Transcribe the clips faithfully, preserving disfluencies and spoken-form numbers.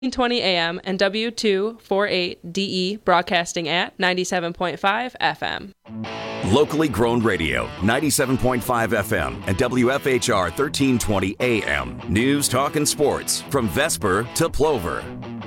twenty A M and W two forty-eight D E broadcasting at ninety-seven point five F M. Locally grown radio, ninety-seven point five F M and W F H R thirteen twenty A M. News, talk, and sports from Vesper to Plover.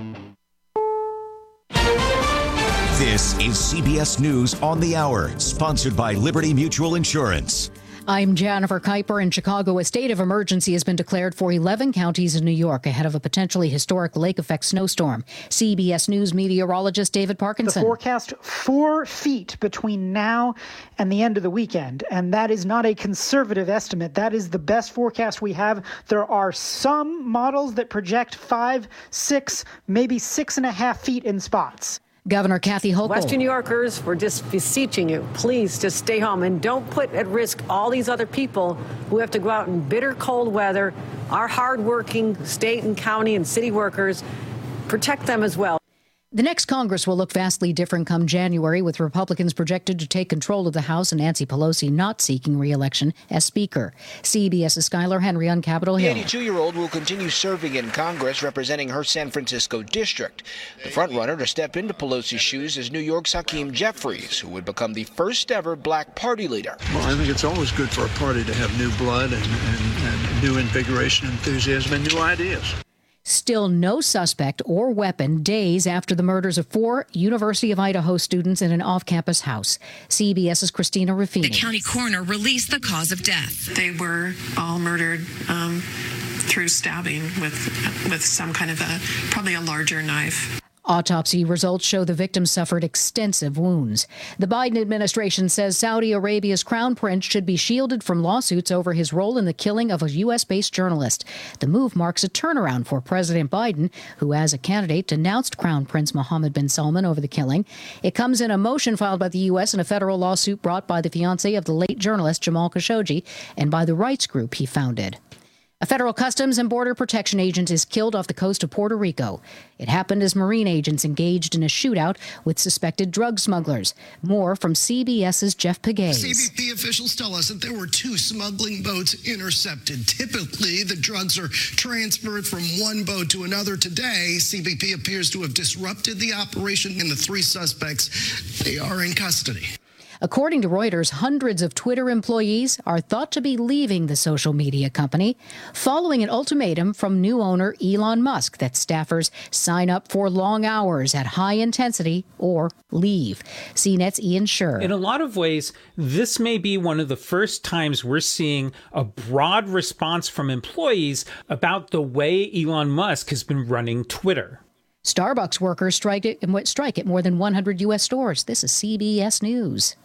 This is C B S News on the Hour, sponsored by Liberty Mutual Insurance. I'm Jennifer Kuiper. In Chicago, a state of emergency has been declared for eleven counties in New York ahead of a potentially historic lake-effect snowstorm. C B S News meteorologist David Parkinson. The forecast, four feet between now and the end of the weekend. And that is not a conservative estimate. That is the best forecast we have. There are some models that project five, six, maybe six and a half feet in spots. Governor Kathy Hochul. Western New Yorkers, we're just beseeching you, please just stay home and don't put at risk all these other people who have to go out in bitter cold weather. Our hardworking state and county and city workers, protect them as well. The next Congress will look vastly different come January, with Republicans projected to take control of the House and Nancy Pelosi not seeking re-election as Speaker. CBS's Skylar Henry on Capitol Hill. The eighty-two-year-old will continue serving in Congress, representing her San Francisco district. The frontrunner to step into Pelosi's shoes is New York's Hakeem Jeffries, who would become the first-ever black party leader. Well, I think it's always good for a party to have new blood and, and, and new invigoration, enthusiasm, and new ideas. Still no suspect or weapon days after the murders of four University of Idaho students in an off-campus house. CBS's Christina Ruffini. The county coroner released the cause of death. They were all murdered um, through stabbing with with some kind of a, probably a larger knife. Autopsy results show the victims suffered extensive wounds. The Biden administration says Saudi Arabia's crown prince should be shielded from lawsuits over his role in the killing of a U S-based journalist. The move marks a turnaround for President Biden, who as a candidate denounced Crown Prince Mohammed bin Salman over the killing. It comes in a motion filed by the U S in a federal lawsuit brought by the fiancé of the late journalist Jamal Khashoggi and by the rights group he founded. A federal Customs and Border Protection agent is killed off the coast of Puerto Rico. It happened as Marine agents engaged in a shootout with suspected drug smugglers. More from CBS's Jeff Pegues. C B P officials tell us that there were two smuggling boats intercepted. Typically, the drugs are transferred from one boat to another. Today, C B P appears to have disrupted the operation, and the three suspects, they are in custody. According to Reuters, hundreds of Twitter employees are thought to be leaving the social media company following an ultimatum from new owner Elon Musk that staffers sign up for long hours at high intensity or leave. C NET's Ian Scher. In a lot of ways, this may be one of the first times we're seeing a broad response from employees about the way Elon Musk has been running Twitter. Starbucks workers strike at, strike at more than one hundred U S stores. This is C B S News.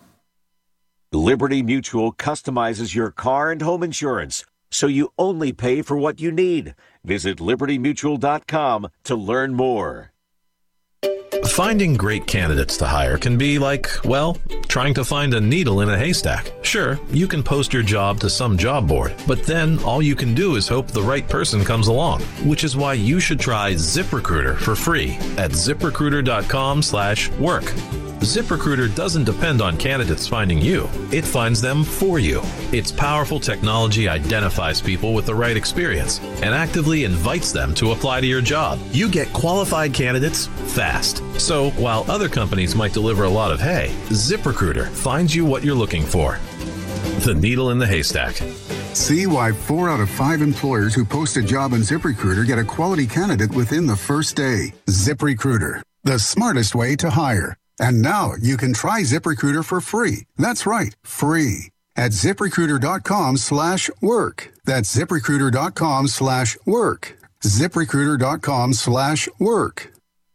Liberty Mutual customizes your car and home insurance, so you only pay for what you need. Visit liberty mutual dot com to learn more. Finding great candidates to hire can be like, well, trying to find a needle in a haystack. Sure, you can post your job to some job board, but then all you can do is hope the right person comes along, which is why you should try ZipRecruiter for free at zip recruiter dot com slash work. ZipRecruiter doesn't depend on candidates finding you. It finds them for you. Its powerful technology identifies people with the right experience and actively invites them to apply to your job. You get qualified candidates fast. So while other companies might deliver a lot of hay, ZipRecruiter finds you what you're looking for. The needle in the haystack. See why four out of five employers who post a job in ZipRecruiter get a quality candidate within the first day. ZipRecruiter, the smartest way to hire. And now you can try ZipRecruiter for free. That's right, free. At zip recruiter dot com slash work. That's zip recruiter dot com slash work. zip recruiter dot com slash work.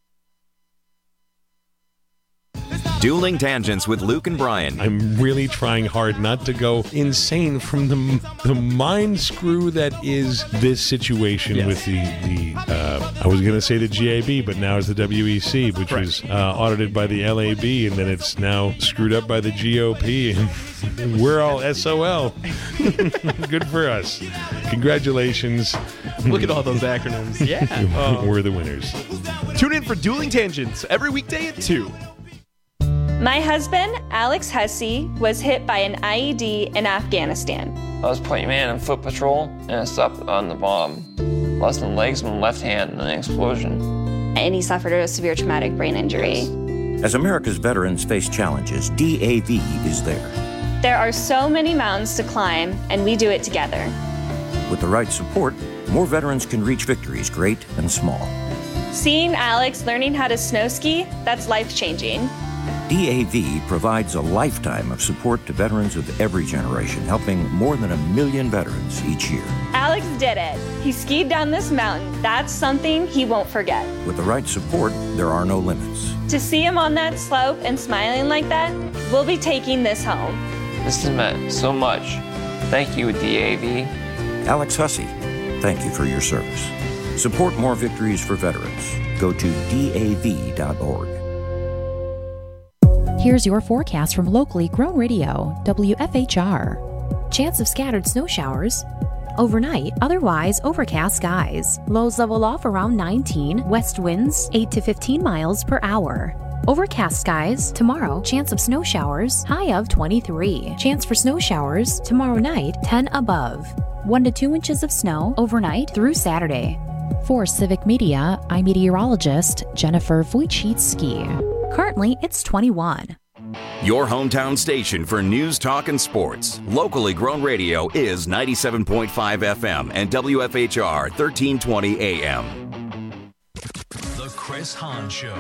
Dueling Tangents with Luke and Brian. I'm really trying hard not to go insane from the the mind screw that is this situation yes. with the, the uh, I was going to say the G A B, but now it's the W E C, which right. was uh, audited by the L A B, and then it's now screwed up by the G O P, and we're all S O L. Good for us. Congratulations. Look at all those acronyms. Yeah. Oh. We're the winners. Tune in for Dueling Tangents every weekday at two. My husband, Alex Hussey, was hit by an I E D in Afghanistan. I was playing man on foot patrol, and I stepped on the bomb. Lost my legs and my left hand in an explosion. and he suffered a severe traumatic brain injury. As America's veterans face challenges, D A V is there. There are so many mountains to climb, and we do it together. With the right support, more veterans can reach victories great and small. Seeing Alex learning how to snow ski, that's life-changing. D A V provides a lifetime of support to veterans of every generation, helping more than a million veterans each year. Alex did it. He skied down this mountain. That's something he won't forget. With the right support, there are no limits. To see him on that slope and smiling like that, we'll be taking this home. This has meant so much. Thank you, D A V. Alex Hussey, thank you for your service. Support more victories for veterans. Go to D A V dot org. Here's your forecast from locally grown radio, W F H R. Chance of scattered snow showers. Overnight, otherwise overcast skies. Lows level off around nineteen. West winds eight to fifteen miles per hour. Overcast skies. Tomorrow, chance of snow showers. High of twenty-three. Chance for snow showers. Tomorrow night, ten above. one to two inches of snow overnight through Saturday. For Civic Media, I'm meteorologist Jennifer Wojcicki. Currently, it's twenty-one. Your hometown station for news, talk, and sports. Locally grown radio is ninety-seven point five F M and W F H R thirteen twenty A M. The Chris Hahn Show.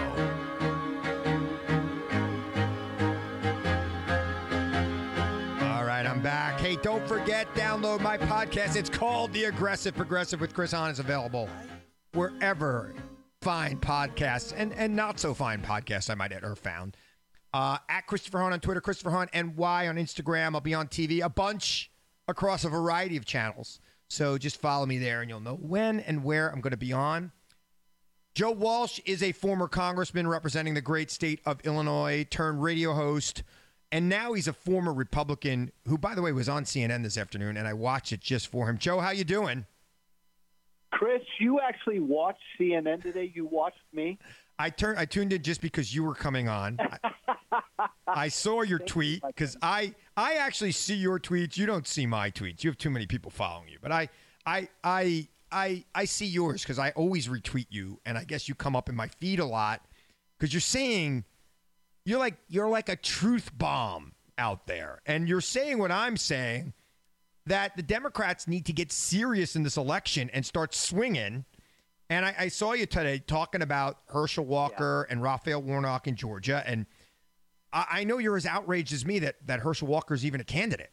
All right, I'm back. Hey, don't forget, download my podcast. It's called The Aggressive Progressive with Chris Hahn. Is available wherever fine podcasts and, and not so fine podcasts, I might add, are found. Uh, at Christopher Hahn on Twitter, Christopher Hahn N Y on Instagram. I'll be on T V, a bunch across a variety of channels. So just follow me there and you'll know when and where I'm going to be on. Joe Walsh is a former congressman representing the great state of Illinois, turned radio host, and now he's a former Republican who, by the way, was on C N N this afternoon, and I watched it just for him. Joe, how you doing? Chris, you actually watched C N N today. You watched me. I turned. I tuned in just because you were coming on. I, I saw your tweet because I I actually see your tweets. You don't see my tweets. You have too many people following you. But I I I I I see yours because I always retweet you, and I guess you come up in my feed a lot because you're saying you're like you're like a truth bomb out there, and you're saying what I'm saying, that the Democrats need to get serious in this election and start swinging. And I, I saw you today talking about Herschel Walker yeah. and Raphael Warnock in Georgia. And I, I know you're as outraged as me that, that Herschel Walker is even a candidate.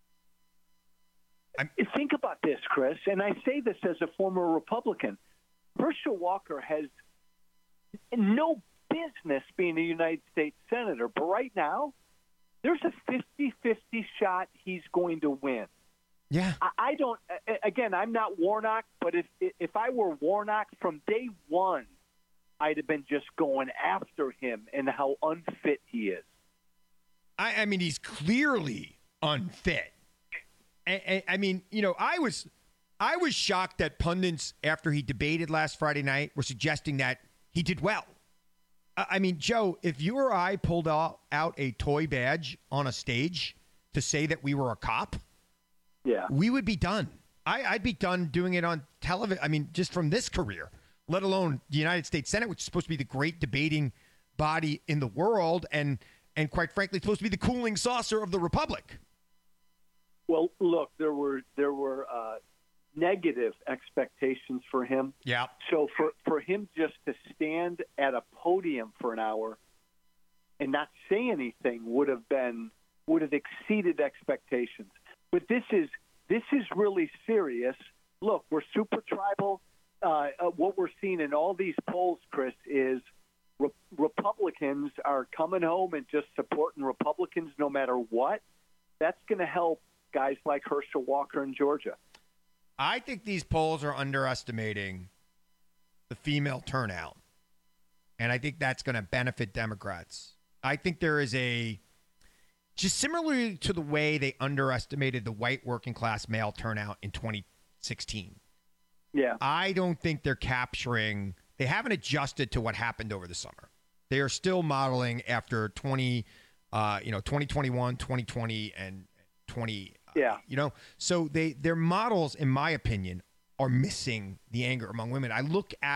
I'm- Think about this, Chris, and I say this as a former Republican. Herschel Walker has no business being a United States Senator. But right now, there's a fifty-fifty shot he's going to win. Yeah. I, I don't, again, I'm not Warnock, but if if I were Warnock from day one, I'd have been just going after him and how unfit he is. I, I mean, he's clearly unfit. I, I, I mean, you know, I was I was shocked that pundits, after he debated last Friday night, were suggesting that he did well. I, I mean, Joe, if you or I pulled out, out a toy badge on a stage to say that we were a cop, yeah, we would be done. I, I'd be done doing it on television. I mean, just from this career, let alone the United States Senate, which is supposed to be the great debating body in the world, and and quite frankly, supposed to be the cooling saucer of the republic. Well, look, there were there were uh, negative expectations for him. Yeah. So for for him just to stand at a podium for an hour and not say anything would have been would have exceeded expectations. But this is this is really serious. Look, we're super tribal. Uh, uh, what we're seeing in all these polls, Chris, is re- Republicans are coming home and just supporting Republicans no matter what. That's going to help guys like Herschel Walker in Georgia. I think these polls are underestimating the female turnout, and I think that's going to benefit Democrats. I think there is a Just similarly to the way they underestimated the white working class male turnout in twenty sixteen. Yeah. I don't think they're capturing, they haven't adjusted to what happened over the summer. They are still modeling after twenty, uh, you know, twenty twenty-one, twenty twenty, and twenty. Yeah. Uh, you know, so they their models, in my opinion, are missing the anger among women. I look at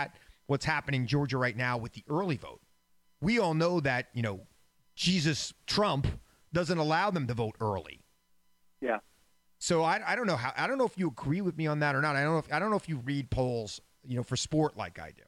what's happening in Georgia right now with the early vote. We all know that, you know, Jesus Trump doesn't allow them to vote early. Yeah. So I, I don't know how I don't know if you agree with me on that or not. I don't know if I don't know if you read polls, you know, for sport like I do.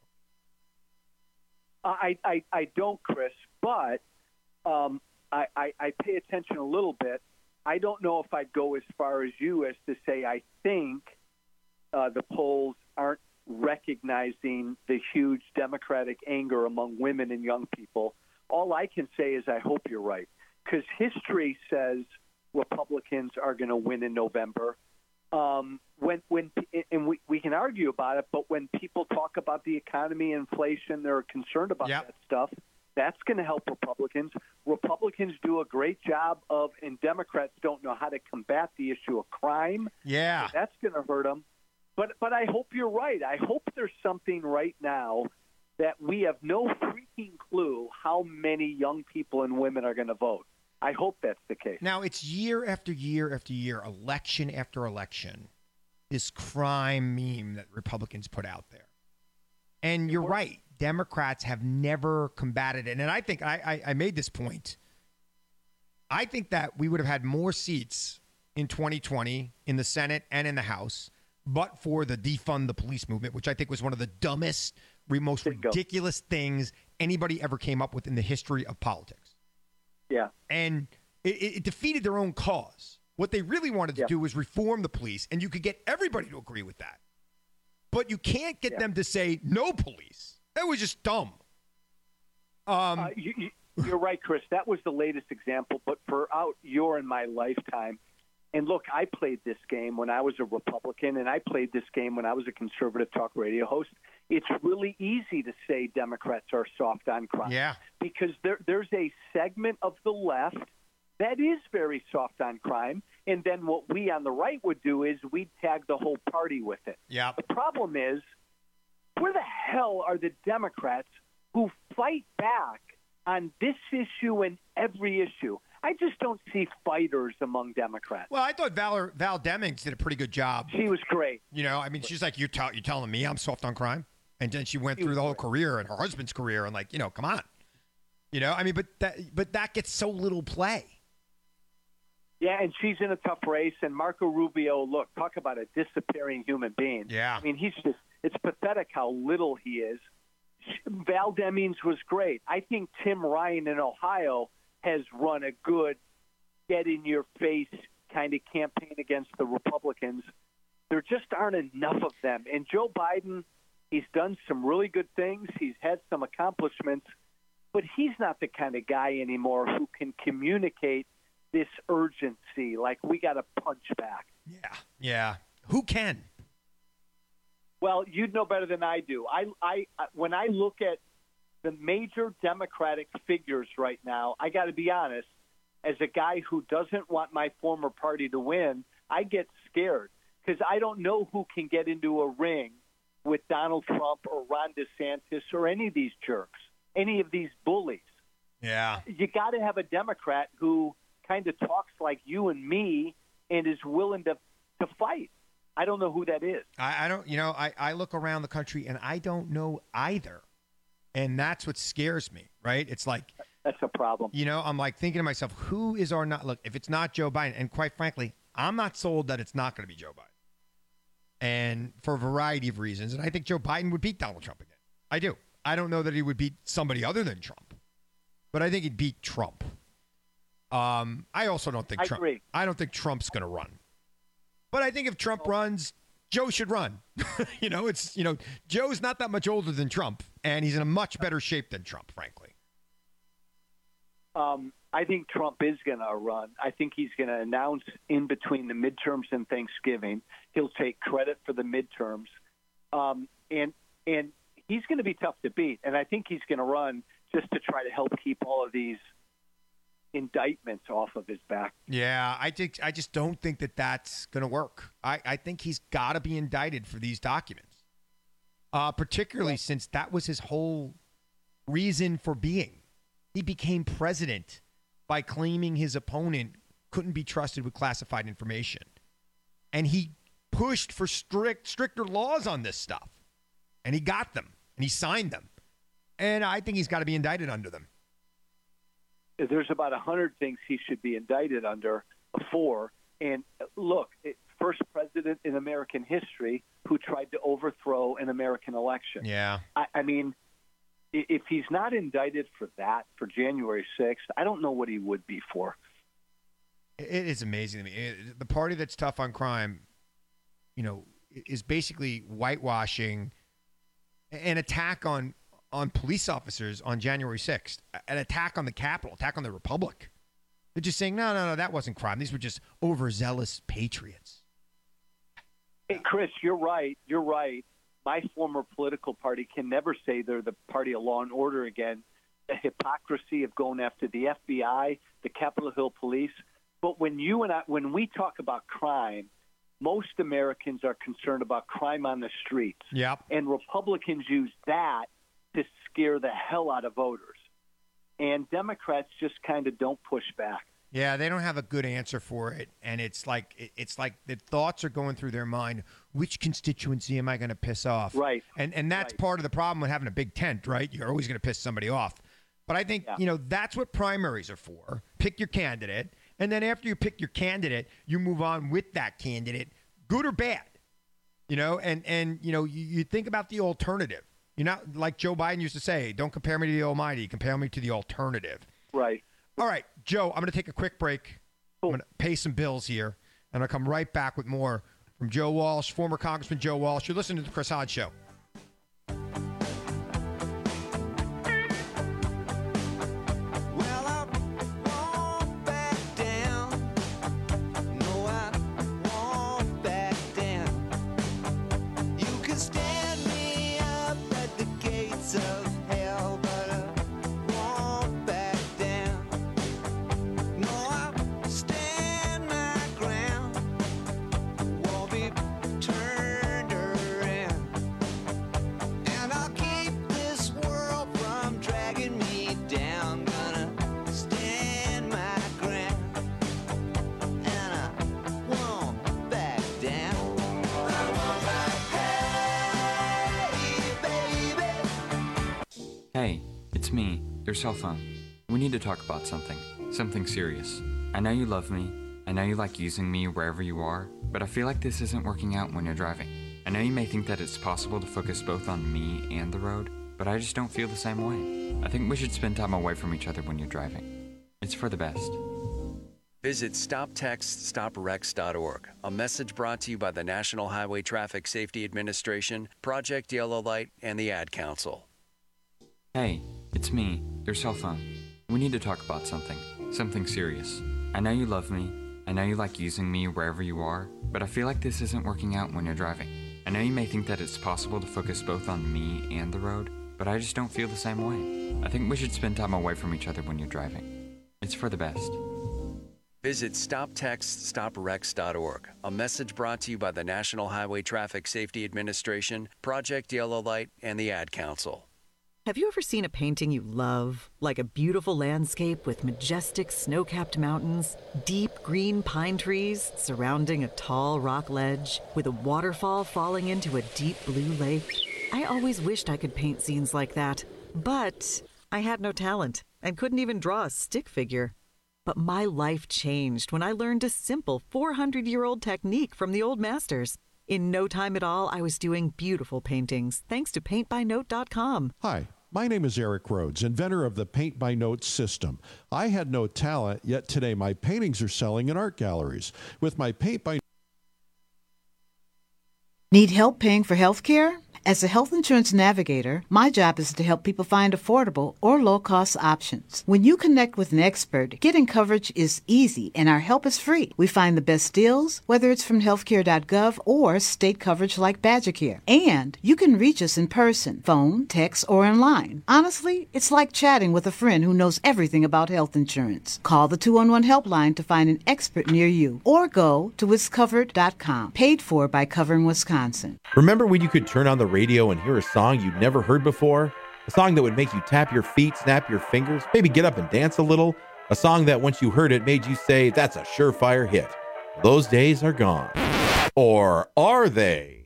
I I, I don't, Chris, but um, I, I I pay attention a little bit. I don't know if I'd go as far as you as to say I think uh, the polls aren't recognizing the huge Democratic anger among women and young people. All I can say is I hope you're right, because history says Republicans are going to win in November. Um, when when and we, we can argue about it, but when people talk about the economy, inflation, they're concerned about yep. that stuff. That's going to help Republicans. Republicans do a great job of, and Democrats don't know how to combat the issue of crime. Yeah, so that's going to hurt them. But but I hope you're right. I hope there's something right now that we have no freaking clue how many young people and women are going to vote. I hope that's the case. Now, it's year after year after year, election after election, this crime meme that Republicans put out there. And you're right. Democrats have never combated it. And I think I, I, I made this point. I think that we would have had more seats in twenty twenty in the Senate and in the House, but for the defund the police movement, which I think was one of the dumbest, most ridiculous things anybody ever came up with in the history of politics. Yeah. And it, it defeated their own cause. What they really wanted to yeah. do was reform the police, and you could get everybody to agree with that. But you can't get yeah. them to say no police. That was just dumb. Um, uh, you, you, you're right, Chris. That was the latest example. But throughout your and my lifetime, and look, I played this game when I was a Republican, and I played this game when I was a conservative talk radio host. It's really easy to say Democrats are soft on crime. Yeah. Because there, there's a segment of the left that is very soft on crime. And then what we on the right would do is we'd tag the whole party with it. Yeah. The problem is, where the hell are the Democrats who fight back on this issue and every issue? I just don't see fighters among Democrats. Well, I thought Val, Val Demings did a pretty good job. She was great. You know, I mean, she's like, you're, t- you're telling me I'm soft on crime? And then she went through the whole career and her husband's career and like, you know, come on. You know, I mean, but that but that gets so little play. Yeah, and she's in a tough race. And Marco Rubio, look, talk about a disappearing human being. Yeah. I mean, he's just, it's pathetic how little he is. Val Demings was great. I think Tim Ryan in Ohio has run a good get-in-your-face kind of campaign against the Republicans. There just aren't enough of them. And Joe Biden, he's done some really good things. He's had some accomplishments. But he's not the kind of guy anymore who can communicate this urgency, like we got to punch back. Yeah, yeah. Who can? Well, you'd know better than I do. I, I, when I look at the major Democratic figures right now, I got to be honest, as a guy who doesn't want my former party to win, I get scared because I don't know who can get into a ring with Donald Trump or Ron DeSantis or any of these jerks, any of these bullies. Yeah. You got to have a Democrat who kind of talks like you and me and is willing to, to fight. I don't know who that is. I, I don't, you know, I, I look around the country and I don't know either. And that's what scares me, right? It's like, that's a problem. You know, I'm like thinking to myself, who is our not, look, if it's not Joe Biden, and quite frankly, I'm not sold that it's not going to be Joe Biden. And for a variety of reasons. And I think Joe Biden would beat Donald Trump again. I do. I don't know that he would beat somebody other than Trump, but I think he'd beat Trump. Um, I also don't think I Trump, agree. I don't think Trump's going to run. But I think if Trump runs, Joe should run. you know, it's, you know, Joe's not that much older than Trump, and he's in a much better shape than Trump, frankly. Um, I think Trump is going to run. I think he's going to announce in between the midterms and Thanksgiving. He'll take credit for the midterms. Um, and, and he's going to be tough to beat. And I think he's going to run just to try to help keep all of these indictments off of his back. Yeah, I think I just don't think that that's going to work. I, I think he's got to be indicted for these documents, uh, particularly yeah. since that was his whole reason for being. He became president by claiming his opponent couldn't be trusted with classified information, and he pushed for strict stricter laws on this stuff, and he got them. and he signed them. And I think he's got to be indicted under them. There's about a hundred things he should be indicted under for. And look, first president in American history who tried to overthrow an American election. Yeah. I, I mean, if he's not indicted for that, for January sixth, I don't know what he would be for. It is amazing to me. It, the party that's tough on crime, you know, is basically whitewashing an attack on on police officers on January sixth, an attack on the Capitol, attack on the Republic. They're just saying, no, no, no, that wasn't crime. These were just overzealous patriots. Hey, Chris, you're right. You're right. My former political party can never say they're the party of law and order again. The hypocrisy of going after the F B I, the Capitol Hill Police. But when you and I, when we talk about crime, most Americans are concerned about crime on the streets. Yep. And Republicans use that to scare the hell out of voters. And Democrats just kind of don't push back. Yeah, they don't have a good answer for it. And it's like it's like the thoughts are going through their mind. Which constituency am I going to piss off? Right. And and that's right. part of the problem with having a big tent, right? You're always going to piss somebody off. But I think, yeah. you know, that's what primaries are for. Pick your candidate. And then after you pick your candidate, you move on with that candidate, good or bad. You know, and, and you know, you, you think about the alternative. You're not like Joe Biden used to say, don't compare me to the almighty, compare me to the alternative. Right. All right, Joe, I'm going to take a quick break. Cool. I'm going to pay some bills here, and I'll come right back with more from Joe Walsh, former Congressman Joe Walsh. You're listening to the Chris Hodge Show. Hey, it's me, your cell phone. We need to talk about something. Something serious. I know you love me. I know you like using me wherever you are, but I feel like this isn't working out when you're driving. I know you may think that it's possible to focus both on me and the road, but I just don't feel the same way. I think we should spend time away from each other when you're driving. It's for the best. Visit stop text stop wrecks dot org. A message brought to you by the National Highway Traffic Safety Administration, Project Yellow Light, and the Ad Council. Hey, it's me, your cell phone. We need to talk about something. Something serious. I know you love me. I know you like using me wherever you are, but I feel like this isn't working out when you're driving. I know you may think that it's possible to focus both on me and the road, but I just don't feel the same way. I think we should spend time away from each other when you're driving. It's for the best. Visit stop text stop wrecks dot org. A message brought to you by the National Highway Traffic Safety Administration, Project Yellow Light, and the Ad Council. Have you ever seen a painting you love? Like a beautiful landscape with majestic snow-capped mountains, deep green pine trees surrounding a tall rock ledge, with a waterfall falling into a deep blue lake? I always wished I could paint scenes like that, but I had no talent and couldn't even draw a stick figure. But my life changed when I learned a simple four hundred year old technique from the old masters. In no time at all, I was doing beautiful paintings, thanks to paint by note dot com. Hi, my name is Eric Rhodes, inventor of the Paint by Note system. I had no talent, yet today my paintings are selling in art galleries. With my Paint by Need help paying for health care? As a health insurance navigator, my job is to help people find affordable or low-cost options. When you connect with an expert, getting coverage is easy and our help is free. We find the best deals, whether it's from healthcare dot gov or state coverage like BadgerCare. And you can reach us in person, phone, text, or online. Honestly, it's like chatting with a friend who knows everything about health insurance. Call the two one one helpline to find an expert near you or go to wits covered dot com. Paid for by Covering Wisconsin. Remember when you could turn on the radio and hear a song you'd never heard before? A song that would make you tap your feet, snap your fingers, maybe get up and dance a little? A song that once you heard it made you say, that's a surefire hit. Those days are gone. Or are they?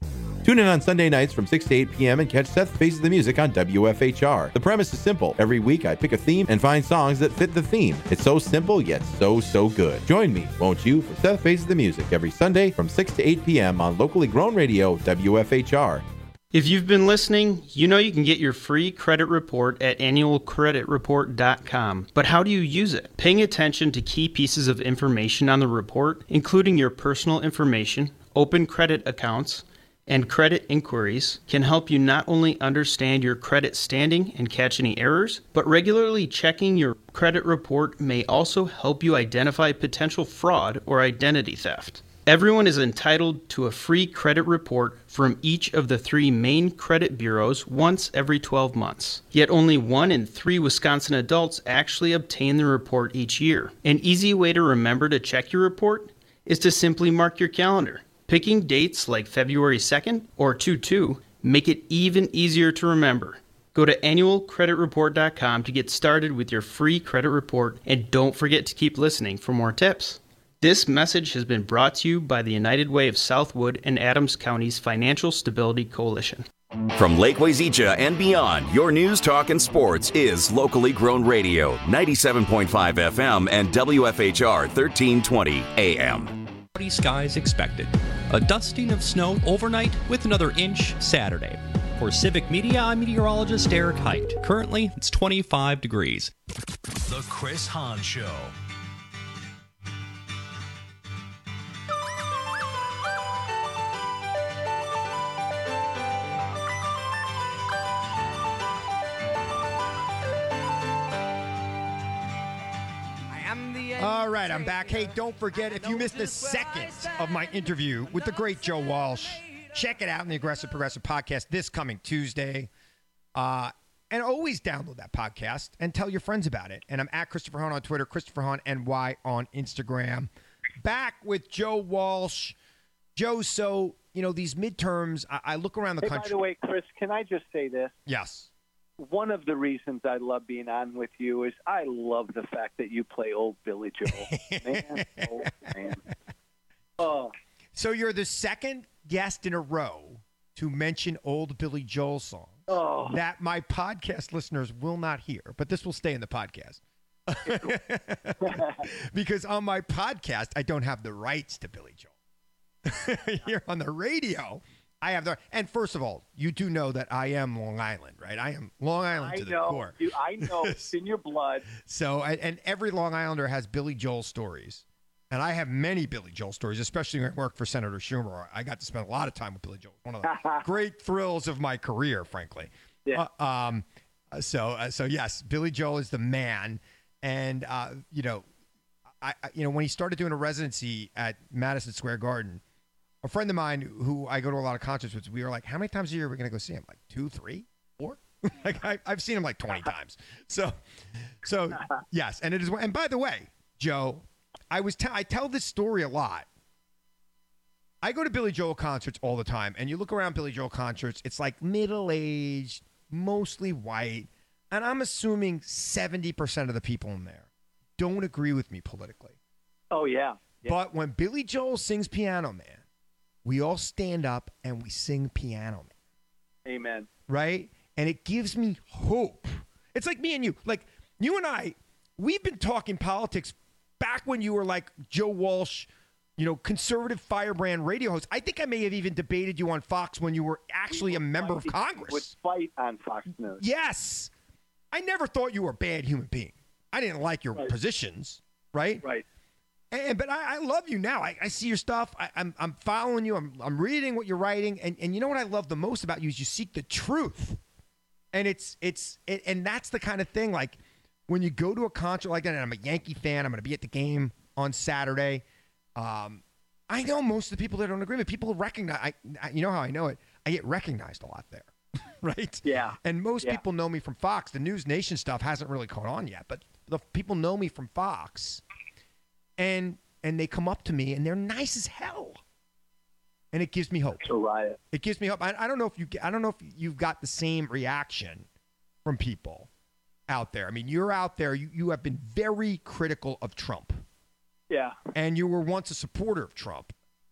Tune in on Sunday nights from six to eight p.m. and catch Seth Faces the Music on W F H R. The premise is simple. Every week I pick a theme and find songs that fit the theme. It's so simple, yet so, so good. Join me, won't you, for Seth Faces the Music every Sunday from six to eight p.m. on locally grown radio W F H R. If you've been listening, you know you can get your free credit report at annual credit report dot com. But how do you use it? Paying attention to key pieces of information on the report, including your personal information, open credit accounts, and credit inquiries, can help you not only understand your credit standing and catch any errors, but regularly checking your credit report may also help you identify potential fraud or identity theft. Everyone is entitled to a free credit report from each of the three main credit bureaus once every twelve months. Yet only one in three Wisconsin adults actually obtain the report each year. An easy way to remember to check your report is to simply mark your calendar. Picking dates like February second or two two make it even easier to remember. Go to annual credit report dot com to get started with your free credit report, and don't forget to keep listening for more tips. This message has been brought to you by the United Way of Southwood and Adams County's Financial Stability Coalition. From Lake Wazeecha and beyond, your news, talk, and sports is locally grown radio, ninety-seven point five F M and W F H R thirteen twenty A M. Cloudy skies expected. A dusting of snow overnight with another inch Saturday. For Civic Media, I'm meteorologist Eric Height. Currently, it's twenty-five degrees. The Chris Hahn Show. All right, I'm back. Hey, don't forget, if you missed a second of my interview with the great Joe Walsh, check it out in the Aggressive Progressive podcast this coming Tuesday. Uh, and always download that podcast and tell your friends about it. And I'm at Christopher Hahn on Twitter, Christopher Hahn N Y on Instagram. Back with Joe Walsh. Joe, so, you know, these midterms, I, I look around the hey, country. By the way, Chris, can I just say this? Yes. One of the reasons I love being on with you is I love the fact that you play old Billy Joel. man, oh, man. Oh. So you're the second guest in a row to mention old Billy Joel songs oh. that my podcast listeners will not hear, but this will stay in the podcast. Because on my podcast, I don't have the rights to Billy Joel. Here on the radio, I have the, and first of all, you do know that I am Long Island, right? I am Long Island I to the know, core. Dude, I know, it's in your blood. So, and, and every Long Islander has Billy Joel stories. And I have many Billy Joel stories, especially when I worked for Senator Schumer. I got to spend a lot of time with Billy Joel. One of the great thrills of my career, frankly. Yeah. Uh, um. So, uh, so yes, Billy Joel is the man. And, uh, you know, I, I, you know, when he started doing a residency at Madison Square Garden, a friend of mine who I go to a lot of concerts with, we were like, how many times a year are we going to go see him? Like two, three, four? Like I, I've seen him like twenty times. So, so yes. And it is. And by the way, Joe, I was t- I tell this story a lot. I go to Billy Joel concerts all the time, and you look around Billy Joel concerts, it's like middle-aged, mostly white, and I'm assuming seventy percent of the people in there don't agree with me politically. Oh, yeah. yeah. But when Billy Joel sings Piano Man, we all stand up and we sing Piano Man. Amen. Right? And it gives me hope. It's like me and you. Like, you and I, we've been talking politics back when you were like Joe Walsh, you know, conservative firebrand radio host. I think I may have even debated you on Fox when you were actually we a member of Congress. Would fight on Fox News. Yes. I never thought you were a bad human being. I didn't like your right. positions, right? Right. And, but I, I love you now. I, I see your stuff. I, I'm I'm following you. I'm I'm reading what you're writing. And and you know what I love the most about you is you seek the truth. And it's it's it, and that's the kind of thing, like when you go to a concert like that, and I'm a Yankee fan, I'm going to be at the game on Saturday. Um, I know most of the people that don't agree with people recognize. I, I you know how I know it? I get recognized a lot there, right? Yeah. And most yeah. people know me from Fox. The News Nation stuff hasn't really caught on yet, but the people know me from Fox. And and they come up to me, and they're nice as hell, and it gives me hope. It's a riot. It gives me hope. I, I don't know if you I don't know if you've got the same reaction from people out there. I mean, you're out there. You you have been very critical of Trump. Yeah. And you were once a supporter of Trump.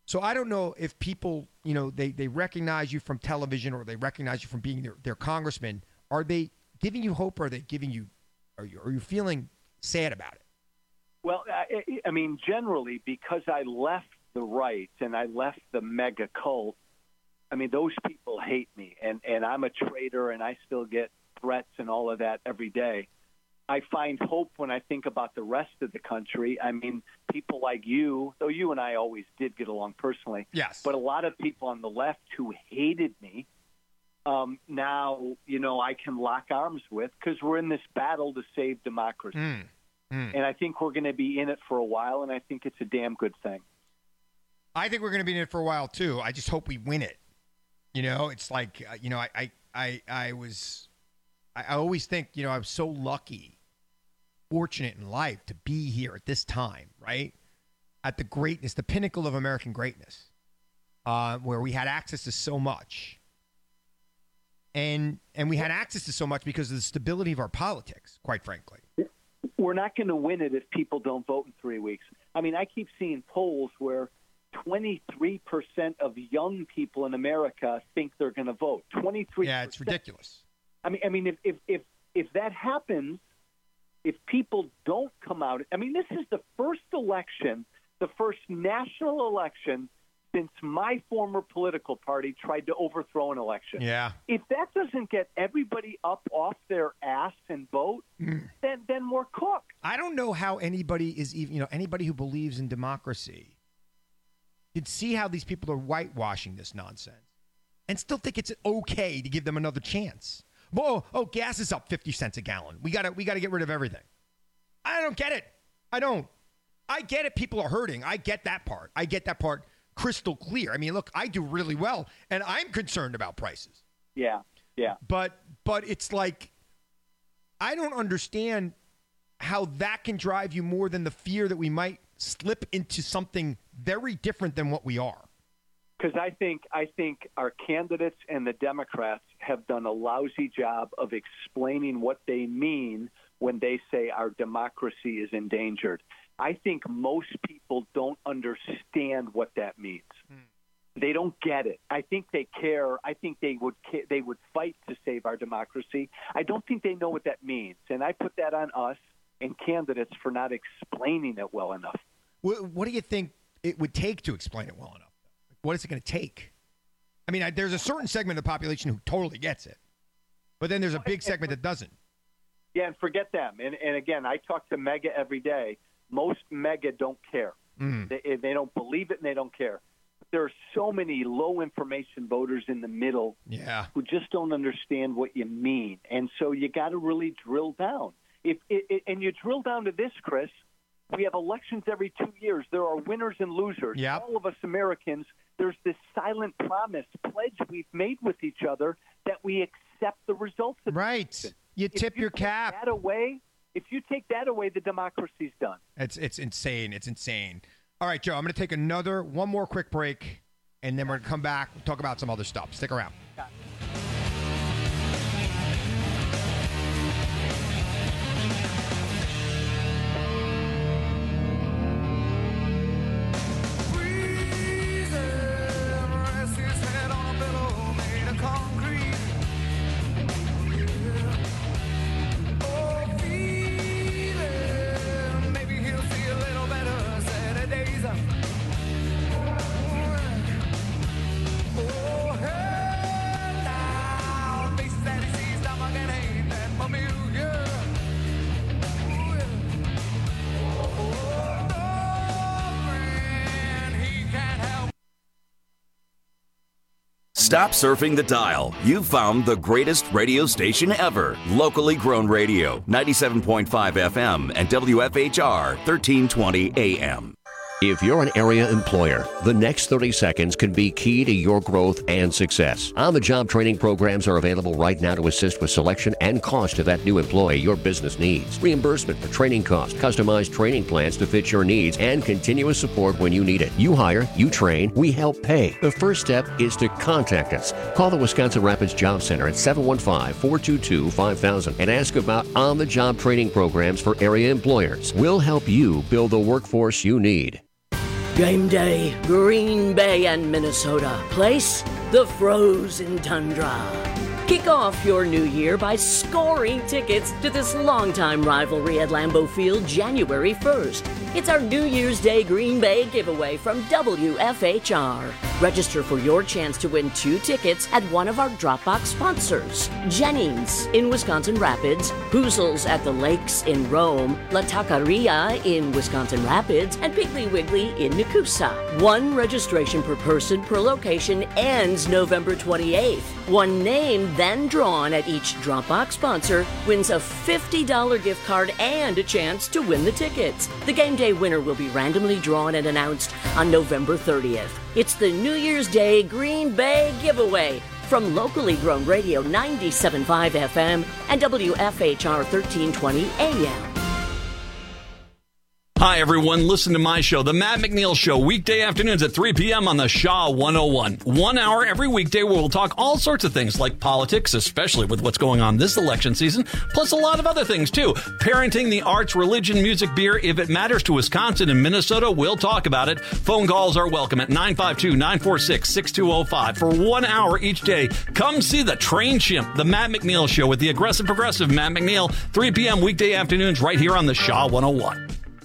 So I don't know if people, you know, they, they recognize you from television or they recognize you from being their, their congressman. Are they giving you hope or are they giving you, are you, are you feeling sad about it? Well, I, I mean, generally, because I left the right and I left the mega cult, I mean, those people hate me, and, and I'm a traitor, and I still get threats and all of that every day. I find hope when I think about the rest of the country. I mean, people like you, though you and I always did get along personally. Yes. But a lot of people on the left who hated me, um, now, you know, I can lock arms with because we're in this battle to save democracy. Mm. Mm. And I think we're going to be in it for a while, and I think it's a damn good thing. I think we're going to be in it for a while, too. I just hope we win it. You know, it's like, uh, you know, I, I, I, I was, I, I always think, you know, I was so lucky, fortunate in life to be here at this time, right? At the greatness, the pinnacle of American greatness, uh, where we had access to so much. And and we had access to so much because of the stability of our politics, quite frankly. We're not going to win it if people don't vote in three weeks. I mean, I keep seeing polls where twenty-three percent of young people in America think they're going to vote. twenty-three percent. Yeah, it's ridiculous. I mean, I mean, if if if, if that happens, if people don't come out, I mean, this is the first election, the first national election since my former political party tried to overthrow an election. Yeah. If that doesn't get everybody up off their ass and vote, Mm. then then we're cooked. I don't know how anybody is even, you know, anybody who believes in democracy can see how these people are whitewashing this nonsense and still think it's okay to give them another chance. Whoa, oh, gas is up fifty cents a gallon. We got to we got to get rid of everything. I don't get it. I don't. I get it. People are hurting. I get that part. I get that part crystal clear. I mean, look, I do really well, and I'm concerned about prices. Yeah, yeah. But but it's like, I don't understand how that can drive you more than the fear that we might slip into something very different than what we are. Because I think I think our candidates and the Democrats have done a lousy job of explaining what they mean when they say our democracy is endangered. I think most people don't understand what that means. Hmm. They don't get it. I think they care. I think they would ca- they would fight to save our democracy. I don't think they know what that means, and I put that on us and candidates for not explaining it well enough. What, what do you think it would take to explain it well enough? What is it going to take? I mean, I, there's a certain segment of the population who totally gets it, but then there's a big segment that doesn't. Yeah, and forget them. And, and again, I talk to MAGA every day. Most MAGA don't care. Mm. They, they don't believe it and they don't care. There are so many low information voters in the middle yeah. who just don't understand what you mean. And so you got to really drill down. If it, it, and you drill down to this, Chris, we have elections every two years. There are winners and losers. Yep. All of us Americans, there's this silent promise, pledge we've made with each other that we accept the results of right. the election. You if tip you your take cap. That away, if you take that away, the democracy's done. It's it's insane. It's insane. All right, Joe, I'm going to take another, one more quick break, and then we're going to come back and talk about some other stuff. Stick around. Stop surfing the dial. You've found the greatest radio station ever. Locally grown radio, ninety-seven point five F M and W F H R, thirteen twenty A M. If you're an area employer, the next thirty seconds can be key to your growth and success. On-the-job training programs are available right now to assist with selection and cost of that new employee your business needs. Reimbursement for training costs, customized training plans to fit your needs, and continuous support when you need it. You hire, you train, we help pay. The first step is to contact us. Call the Wisconsin Rapids Job Center at seven one five, four two two, five thousand and ask about on-the-job training programs for area employers. We'll help you build the workforce you need. Game day, Green Bay and Minnesota. Place, the frozen tundra. Kick off your new year by scoring tickets to this longtime rivalry at Lambeau Field January first. It's our New Year's Day Green Bay giveaway from W F H R. Register for your chance to win two tickets at one of our Dropbox sponsors. Jennings in Wisconsin Rapids, Hoozles at the Lakes in Rome, La Taqueria in Wisconsin Rapids, and Piggly Wiggly in Nakusa. One registration per person per location ends November twenty-eighth. One name then drawn at each Dropbox sponsor wins a fifty dollars gift card and a chance to win the tickets. The game day winner will be randomly drawn and announced on November thirtieth. It's the New Year's Day Green Bay giveaway from locally grown radio ninety-seven point five F M and W F H R thirteen twenty A M. Hi, everyone. Listen to my show, The Matt McNeil Show, weekday afternoons at three p.m. on the Shaw one oh one. One hour every weekday where we'll talk all sorts of things like politics, especially with what's going on this election season, plus a lot of other things, too. Parenting, the arts, religion, music, beer. If it matters to Wisconsin and Minnesota, we'll talk about it. Phone calls are welcome at nine five two, nine four six, six two oh five. For one hour each day, come see the Train Chimp, The Matt McNeil Show with the aggressive progressive Matt McNeil, three p.m. weekday afternoons right here on the Shaw one oh one.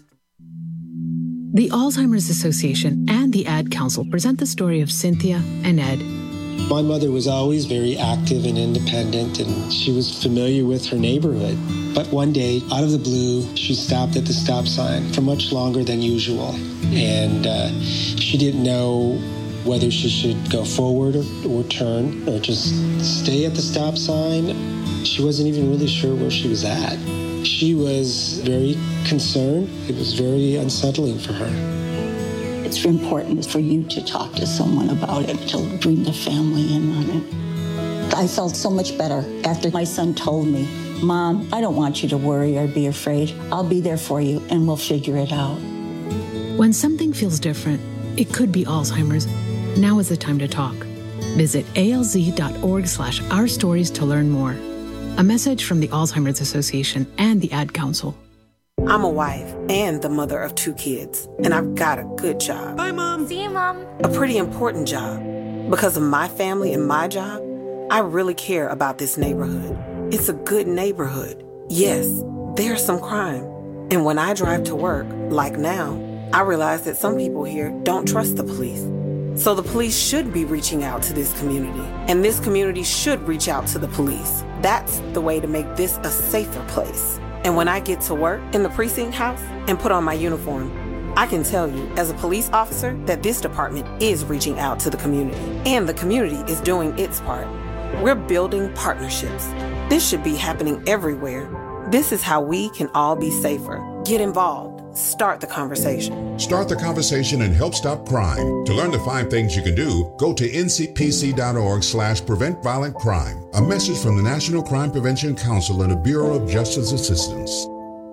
The Alzheimer's Association and the Ad Council present the story of Cynthia and Ed. My mother was always very active and independent, and she was familiar with her neighborhood. But one day, out of the blue, she stopped at the stop sign for much longer than usual. And uh, she didn't know whether she should go forward or, or turn or just stay at the stop sign. She wasn't even really sure where she was at. She was very concerned. It was very unsettling for her. It's important for you to talk to someone about it, to bring the family in on it. I felt so much better after my son told me, Mom, I don't want you to worry or be afraid. I'll be there for you and we'll figure it out. When something feels different, it could be Alzheimer's. Now is the time to talk. Visit alz.org slash our stories to learn more. A message from the Alzheimer's Association and the Ad Council. I'm a wife and the mother of two kids, and I've got a good job. Bye, Mom. See you, Mom. A pretty important job. Because of my family and my job, I really care about this neighborhood. It's a good neighborhood. Yes, there's some crime. And when I drive to work, like now, I realize that some people here don't trust the police. So the police should be reaching out to this community, and this community should reach out to the police. That's the way to make this a safer place. And when I get to work in the precinct house and put on my uniform, I can tell you as a police officer that this department is reaching out to the community, and the community is doing its part. We're building partnerships. This should be happening everywhere. This is how we can all be safer. Get involved. Start the conversation. Start the conversation and help stop crime. To learn the five things you can do, go to ncpc.org slash prevent violent crime. A message from the National Crime Prevention Council and the Bureau of Justice Assistance.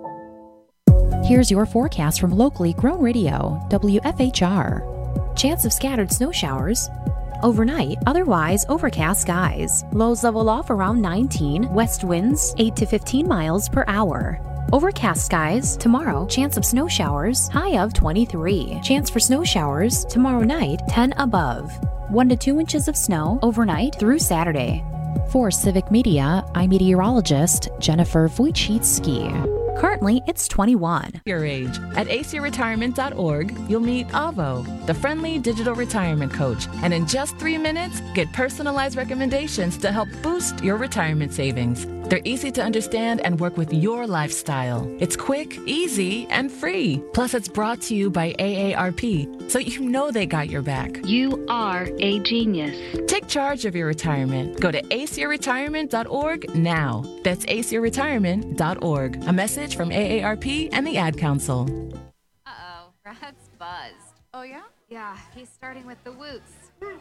Here's your forecast from locally grown radio, W F H R. Chance of scattered snow showers. Overnight, otherwise overcast skies. Lows level off around nineteen. West winds eight to fifteen miles per hour. Overcast skies. Tomorrow, chance of snow showers. High of twenty-three. Chance for snow showers. Tomorrow night, ten above. one to two inches of snow overnight through Saturday. For Civic Media, I'm meteorologist Jennifer Wojcicki. Currently, it's twenty-one. Your age. At A C retirement dot org, you'll meet Avo, the friendly digital retirement coach. And in just three minutes, get personalized recommendations to help boost your retirement savings. They're easy to understand and work with your lifestyle. It's quick, easy, and free. Plus, it's brought to you by A A R P, so you know they got your back. You are a genius. Take charge of your retirement. Go to A C retirement dot org now. That's A C retirement dot org. A message from A A R P and the Ad Council. Uh-oh, Brad's buzzed. Oh, yeah? Yeah, he's starting with the woots.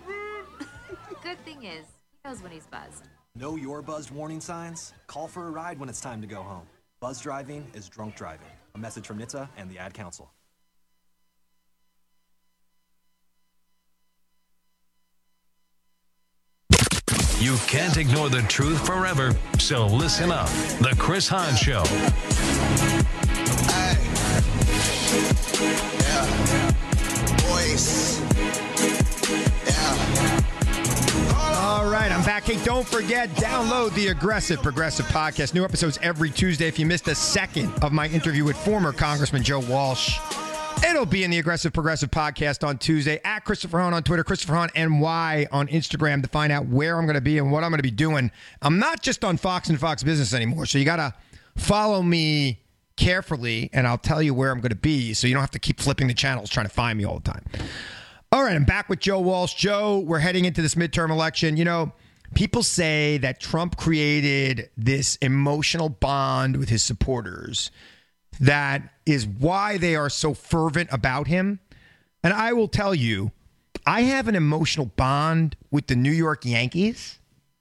Good thing is, he knows when he's buzzed. Know your buzzed warning signs? Call for a ride when it's time to go home. Buzz driving is drunk driving. A message from N H T S A and the Ad Council. You can't ignore the truth forever, so listen up. The Chris Hahn Show. Hey. Yeah. Boy, face. All right, I'm back. Hey, don't forget, download the Aggressive Progressive Podcast. New episodes every Tuesday. If you missed a second of my interview with former Congressman Joe Walsh, it'll be in the Aggressive Progressive Podcast on Tuesday. At Christopher Hahn on Twitter, Christopher Hahn N Y on Instagram to find out where I'm going to be and what I'm going to be doing. I'm not just on Fox and Fox Business anymore, so you got to follow me carefully, and I'll tell you where I'm going to be so you don't have to keep flipping the channels trying to find me all the time. All right, I'm back with Joe Walsh. Joe, we're heading into this midterm election. You know, people say that Trump created this emotional bond with his supporters that is why they are so fervent about him. And I will tell you, I have an emotional bond with the New York Yankees.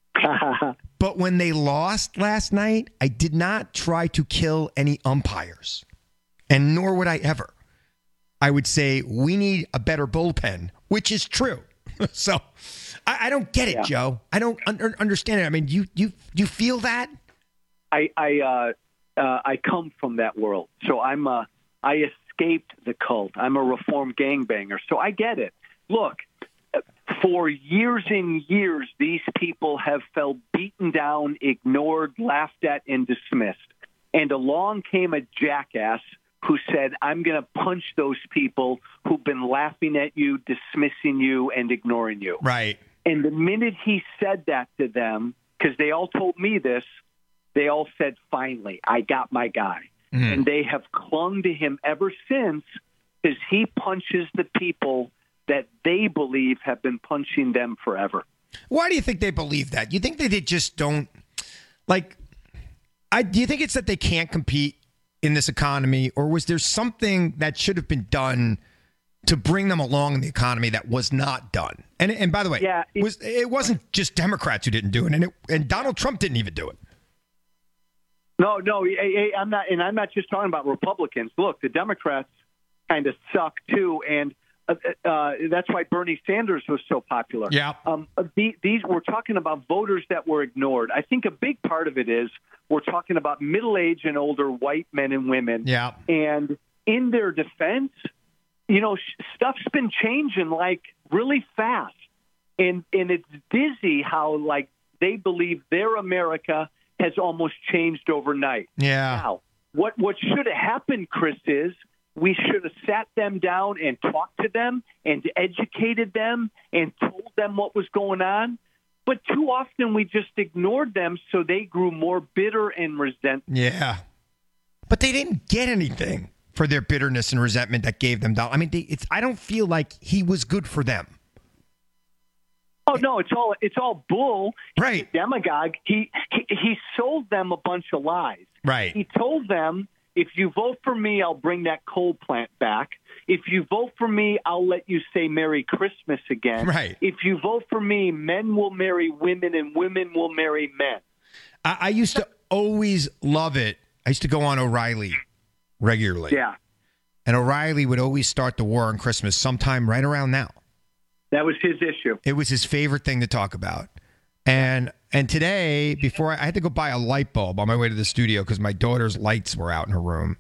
But when they lost last night, I did not try to kill any umpires. And nor would I ever. I would say we need a better bullpen, which is true. So I, I don't get it, yeah. Joe. I don't un- understand it. I mean, you you you feel that? I I uh, uh, I come from that world, so I'm uh, I escaped the cult. I'm a reformed gangbanger, so I get it. Look, for years and years, these people have felt beaten down, ignored, laughed at, and dismissed. And along came a jackass who said, I'm going to punch those people who've been laughing at you, dismissing you, and ignoring you. Right. And the minute he said that to them, because they all told me this, they all said, finally, I got my guy. Mm-hmm. And they have clung to him ever since because he punches the people that they believe have been punching them forever. Why do you think they believe that? You think that they just don't, like, I do you think it's that they can't compete in this economy, or was there something that should have been done to bring them along in the economy that was not done? And and by the way, yeah, it, was, it wasn't just Democrats who didn't do it, and it, and Donald Trump didn't even do it. No, no, I'm not, and I'm not just talking about Republicans. Look, the Democrats kind of suck too, and uh, uh, that's why Bernie Sanders was so popular. Yeah, um, the, these we're talking about voters that were ignored. I think a big part of it is we're talking about middle-aged and older white men and women. Yeah, and in their defense, you know, stuff's been changing like really fast, and and it's dizzy how like they believe their America has almost changed overnight. Yeah. Now, what what should have happened, Chris, is we should have sat them down and talked to them and educated them and told them what was going on. But too often we just ignored them, so they grew more bitter and resentful. Yeah. But they didn't get anything for their bitterness and resentment that gave them down. I mean, they, it's I don't feel like he was good for them. Oh no, it's all it's all bull. Right. He's a demagogue. He, he he sold them a bunch of lies. Right. He told them, if you vote for me, I'll bring that coal plant back. If you vote for me, I'll let you say Merry Christmas again. Right. If you vote for me, men will marry women and women will marry men. I, I used to always love it. I used to go on O'Reilly regularly. Yeah. And O'Reilly would always start the war on Christmas sometime right around now. That was his issue. It was his favorite thing to talk about. And and today, before I, I had to go buy a light bulb on my way to the studio because my daughter's lights were out in her room.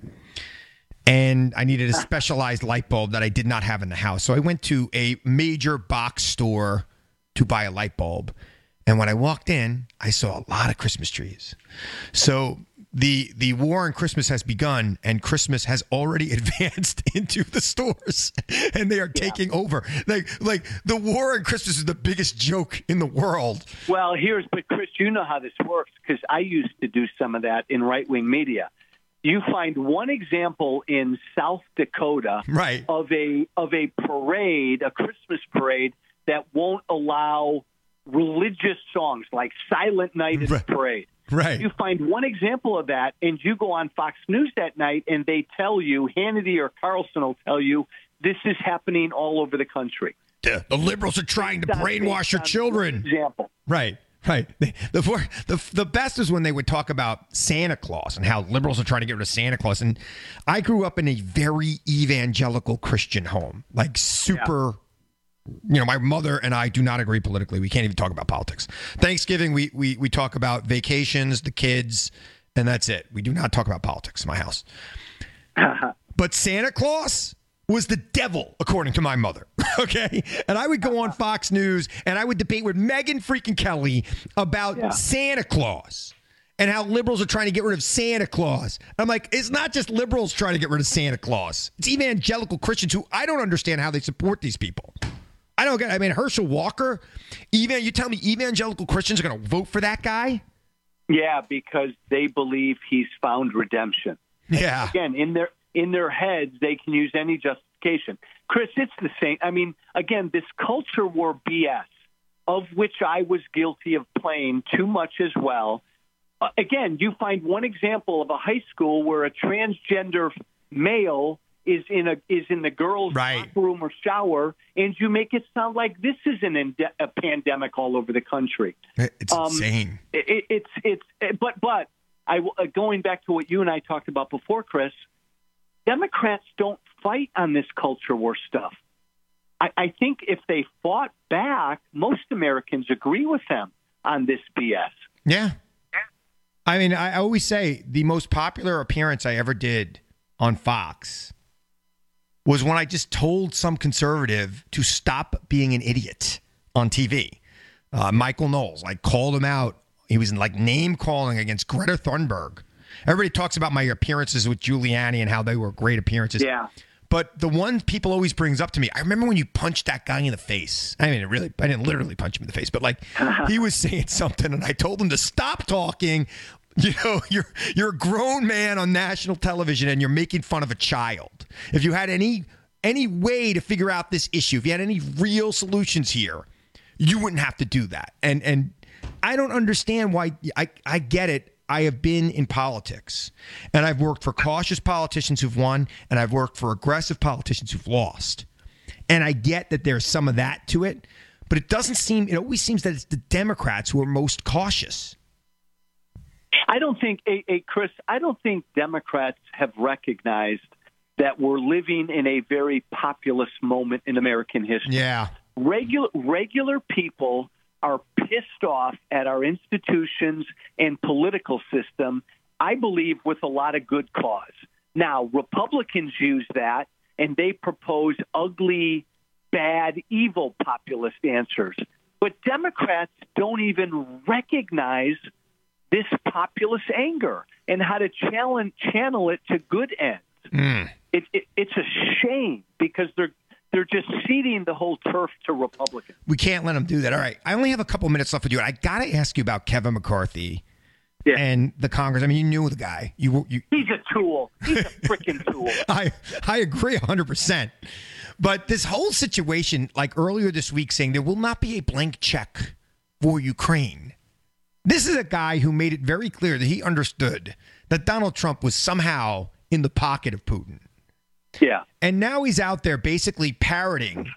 And I needed a specialized light bulb that I did not have in the house. So I went to a major box store to buy a light bulb. And when I walked in, I saw a lot of Christmas trees. So the the war on Christmas has begun, and Christmas has already advanced into the stores, and they are yeah. taking over. Like like the war on Christmas is the biggest joke in the world. Well, here's but Chris, you know how this works because I used to do some of that in right wing media. You find one example in South Dakota right. of a of a parade, a Christmas parade that won't allow religious songs like Silent Night is right. Parade. Right. You find one example of that, and you go on Fox News that night, and they tell you, Hannity or Carlson will tell you, this is happening all over the country. The, the liberals are trying to brainwash your children. Example. Right. Right. The, the the the best is when they would talk about Santa Claus and how liberals are trying to get rid of Santa Claus. And I grew up in a very evangelical Christian home, like super. Yeah. You know, my mother and I do not agree politically. We can't even talk about politics. Thanksgiving, we we we talk about vacations, the kids, and that's it. We do not talk about politics in my house. But Santa Claus, was the devil, according to my mother. Okay? And I would go on Fox News and I would debate with Megyn freaking Kelly about yeah. Santa Claus and how liberals are trying to get rid of Santa Claus. I'm like, it's not just liberals trying to get rid of Santa Claus. It's evangelical Christians who I don't understand how they support these people. I don't get I mean, Herschel Walker, even you tell me evangelical Christians are going to vote for that guy? Yeah, because they believe he's found redemption. Yeah. Again, in their in their heads, they can use any justification. Chris, it's the same. I mean, again, this culture war B S, of which I was guilty of playing too much as well. Uh, again, you find one example of a high school where a transgender male is in a is in the girls' right. locker room or shower, and you make it sound like this is an inde- a pandemic all over the country. It's um, insane. It, it, it's it's but but I uh, going back to what you and I talked about before, Chris. Democrats don't fight on this culture war stuff. I, I think if they fought back, most Americans agree with them on this B S. Yeah. I mean, I always say the most popular appearance I ever did on Fox was when I just told some conservative to stop being an idiot on T V. Uh, Michael Knowles, I called him out. He was like name calling against Greta Thunberg. Everybody talks about my appearances with Giuliani and how they were great appearances. Yeah. But the one people always brings up to me, I remember when you punched that guy in the face. I mean, it really, I didn't literally punch him in the face, but like he was saying something and I told him to stop talking. You know, you're you're a grown man on national television and you're making fun of a child. If you had any any way to figure out this issue, if you had any real solutions here, you wouldn't have to do that. And and I don't understand why. I, I get it. I have been in politics and I've worked for cautious politicians who've won and I've worked for aggressive politicians who've lost. And I get that there's some of that to it, but it doesn't seem, it always seems that it's the Democrats who are most cautious. I don't think, hey, hey, Chris, I don't think Democrats have recognized that we're living in a very populist moment in American history. Yeah. Regular, regular people are pissed off at our institutions and political system, I believe, with a lot of good cause. Now, Republicans use that, and they propose ugly, bad, evil populist answers. But Democrats don't even recognize this populist anger and how to challenge, channel it to good ends. Mm. It, it, it's a shame because they're they're just ceding the whole turf to Republicans. We can't let them do that. All right. I only have a couple minutes left with you. I got to ask you about Kevin McCarthy yeah. and the Congress. I mean, you knew the guy. You, you He's a tool. He's a freaking tool. I, I agree one hundred percent. But this whole situation, like earlier this week, saying there will not be a blank check for Ukraine. This is a guy who made it very clear that he understood that Donald Trump was somehow in the pocket of Putin. Yeah. And now he's out there basically parroting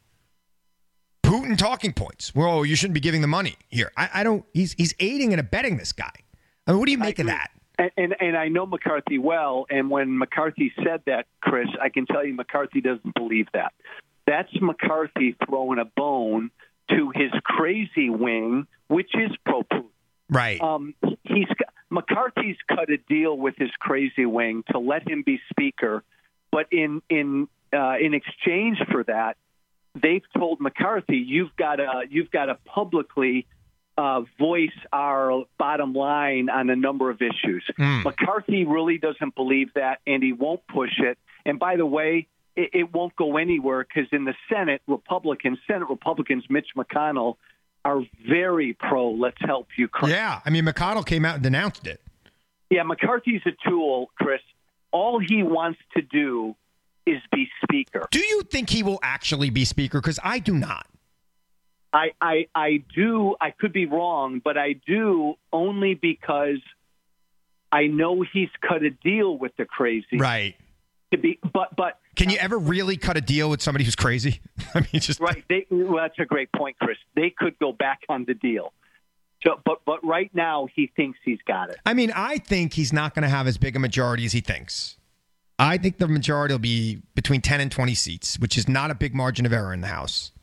Putin talking points. Well, oh, you shouldn't be giving the money here. I, I don't, he's he's aiding and abetting this guy. I mean, what do you make of that? And, and, and I know McCarthy well, and when McCarthy said that, Chris, I can tell you McCarthy doesn't believe that. That's McCarthy throwing a bone to his crazy wing, which is pro-Putin. Right. Um, he's McCarthy's cut a deal with his crazy wing to let him be speaker, but in in uh, in exchange for that, they've told McCarthy, you've got to you've got to publicly uh, voice our bottom line on a number of issues. Mm. McCarthy really doesn't believe that, and he won't push it. And by the way, it, it won't go anywhere because in the Senate, Republicans, Senate Republicans, Mitch McConnell, are very pro let's help Ukraine. Yeah, I mean, McConnell came out and denounced it. Yeah, McCarthy's a tool, Chris. All he wants to do is be speaker. Do you think he will actually be speaker? Because I do not. I, I I do. I could be wrong, but I do only because I know he's cut a deal with the crazy. Right. To be, but but can you ever really cut a deal with somebody who's crazy? I mean, just right. They, well, that's a great point, Chris. They could go back on the deal. So, but but right now he thinks he's got it. I mean, I think he's not going to have as big a majority as he thinks. I think the majority will be between ten and twenty seats, which is not a big margin of error in the House.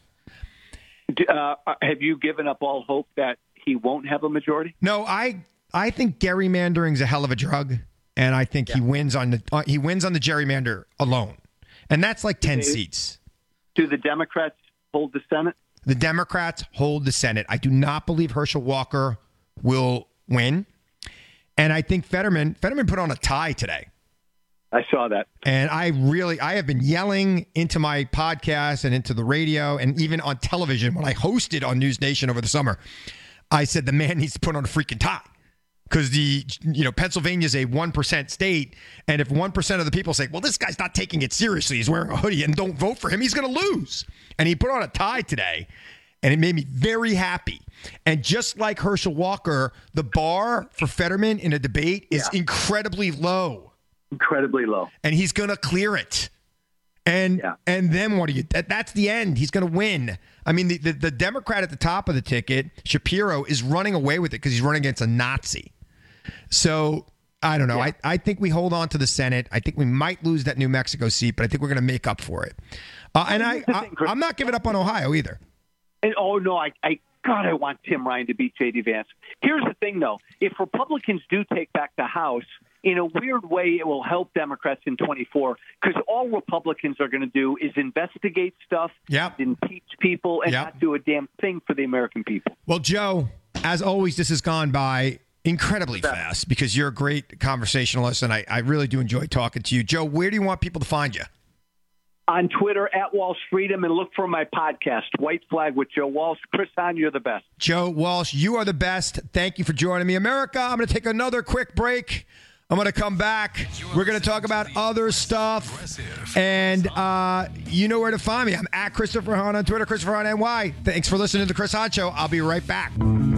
Uh, have you given up all hope that he won't have a majority? No, I I think gerrymandering's a hell of a drug, and I think yeah. he wins on the uh, he wins on the gerrymander alone. And that's like ten seats. Do the Democrats hold the Senate? The Democrats hold the Senate. I do not believe Herschel Walker will win. And I think Fetterman, Fetterman put on a tie today. I saw that. And I really, I have been yelling into my podcast and into the radio and even on television when I hosted on News Nation over the summer. I said the man needs to put on a freaking tie. Because the, you know, Pennsylvania is a one percent state. And if one percent of the people say, well, this guy's not taking it seriously, he's wearing a hoodie and don't vote for him, he's going to lose. And he put on a tie today. And it made me very happy. And just like Herschel Walker, the bar for Fetterman in a debate is yeah. incredibly low. Incredibly low. And he's going to clear it. And yeah. and then what do you, that, that's the end. He's going to win. I mean, the, the, the Democrat at the top of the ticket, Shapiro, is running away with it because he's running against a Nazi. So, I don't know. Yeah. I, I think we hold on to the Senate. I think we might lose that New Mexico seat, but I think we're going to make up for it. Uh, and I, I, I'm not giving up on Ohio either. And, oh, no, I, I God, I want Tim Ryan to beat J D Vance. Here's the thing, though. If Republicans do take back the House, in a weird way, it will help Democrats in twenty-four because all Republicans are going to do is investigate stuff, yep. impeach people, and yep. not do a damn thing for the American people. Well, Joe, as always, this has gone by incredibly fast because you're a great conversationalist, and I, I really do enjoy talking to you. Joe, where do you want people to find you? On Twitter, at Walsh Freedom, and look for my podcast, White Flag with Joe Walsh. Chris Hahn, you're the best. Joe Walsh, you are the best. Thank you for joining me. America, I'm going to take another quick break. I'm going to come back. We're going to talk about other stuff. And uh, you know where to find me. I'm at Christopher Hahn on Twitter, Christopher Hahn N Y. Thanks for listening to The Chris Hahn Show. I'll be right back.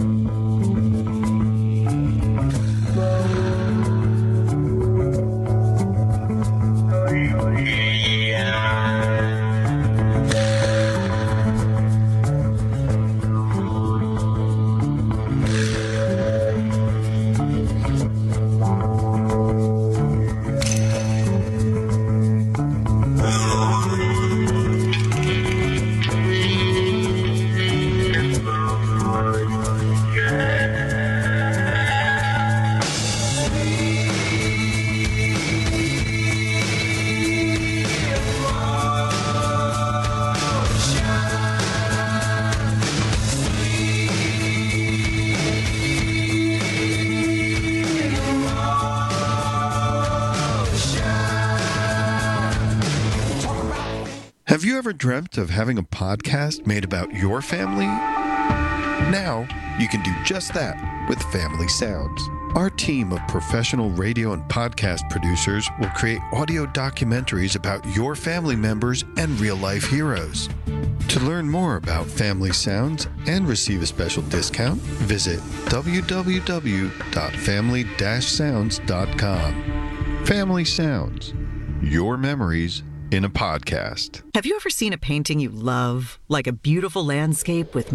Have you ever dreamt of having a podcast made about your family? Now, you can do just that with Family Sounds. Our team of professional radio and podcast producers will create audio documentaries about your family members and real-life heroes. To learn more about Family Sounds and receive a special discount, visit w w w dot family dash sounds dot com. Family Sounds. Your memories in a podcast. Have you ever seen a painting you love, like a beautiful landscape with...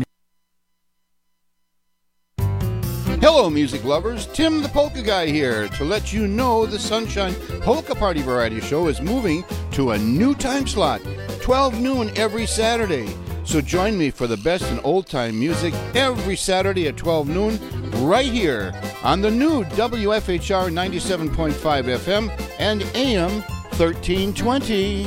Hello, music lovers. Tim the Polka Guy here to let you know the Sunshine Polka Party Variety Show is moving to a new time slot, twelve noon every Saturday. So join me for the best in old-time music every Saturday at twelve noon right here on the new W F H R ninety-seven point five F M and A M thirteen twenty.